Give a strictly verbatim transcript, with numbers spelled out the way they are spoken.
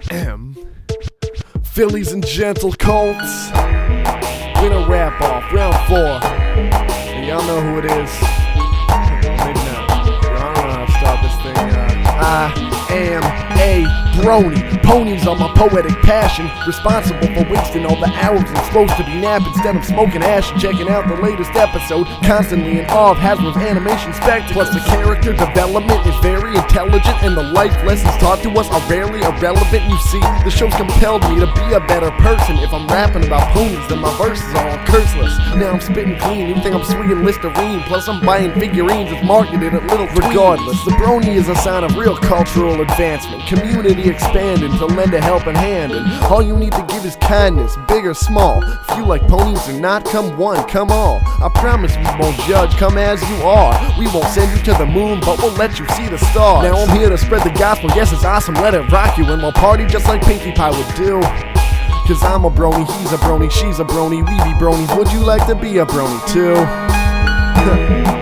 M. Phillies and gentle colts. Winner wrap off, round four. And y'all know who it is. Maybe not. I don't know how to start this thing. Uh, I am a brony. Ponies are my poetic passion, responsible for wasting all the hours I'm supposed to be napping instead of smoking ash and checking out the latest episode. Constantly in awe of Hasbro's animation spectacles. Plus the character development is very intelligent, and the life lessons taught to us are rarely irrelevant. You see, the show's compelled me to be a better person. If I'm rapping about ponies, then my verses are all curseless. Now I'm spitting clean, you think I'm swinging Listerine. Plus I'm buying figurines that's marketed at little tweens. Regardless, the brony is a sign of real cultural advancement, community expanding to lend a helping hand, and all you need to give is kindness, big or small. If you like ponies or not, come one, come all. I promise we won't judge, come as you are. We won't send you to the moon, but we'll let you see the stars. Now I'm here to spread the gospel, yes it's awesome, let it rock you, and we'll party just like Pinkie Pie would do. Cause I'm a brony, he's a brony, she's a brony, we be bronies. Would you like to be a brony too?